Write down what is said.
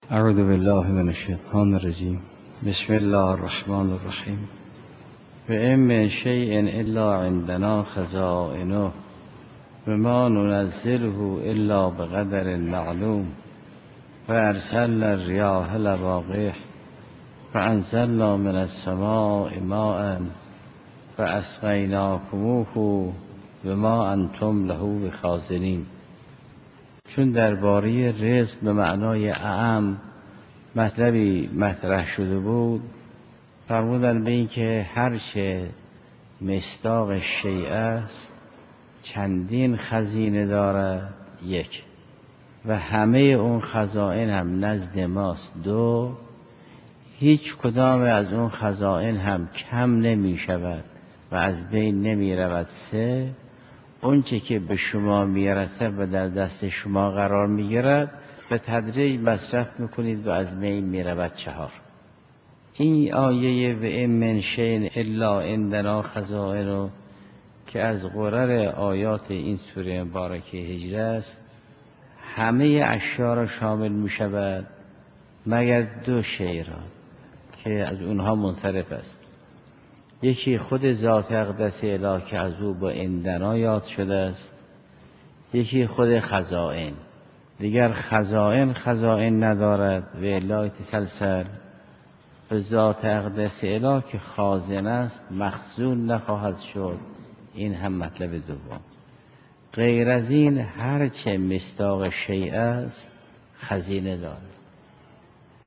اعوذ بالله من الشیطان الرجیم. بسم الله الرحمن الرحیم. وإن من شیء الا عندنا خزائنه وما ننزله الا بقدر معلوم فأرسلنا الرياح لواقح فأنزلنا من السماء ماء فأسقیناکموه وما انتم له بخازنین. چون درباره رزق به معنای اعم مطلبی مطرح شده بود، فرمودن به این که هرچه مصداق شیء است چندین خزینه دارد، یک، و همه اون خزائن هم نزد ماست، دو، هیچ کدام از اون خزائن هم کم نمی شود و از بین نمی رود، سه، اون چه که به شما میرسد و در دست شما قرار میگیرد به تدریج مصرف میکنید و از بین میرود، چهار. این آیه و ان من شیء الا عندنا خزائنه که از قرر آیات این سوره مبارکه هجر است، همه اشیا را شامل میشود مگر دو شیء را که از اونها منصرف است. یکی خود ذات اقدس الهی که از او با عندنا یاد شده است، یکی خود خزائن. دیگر خزائن ندارد و الا تسلسل، به ذات اقدس الهی که خازن است مخزون نخواهد شد. این هم مطلب دوم. غیر از این هرچه مصداق شیء است خزینه دارد.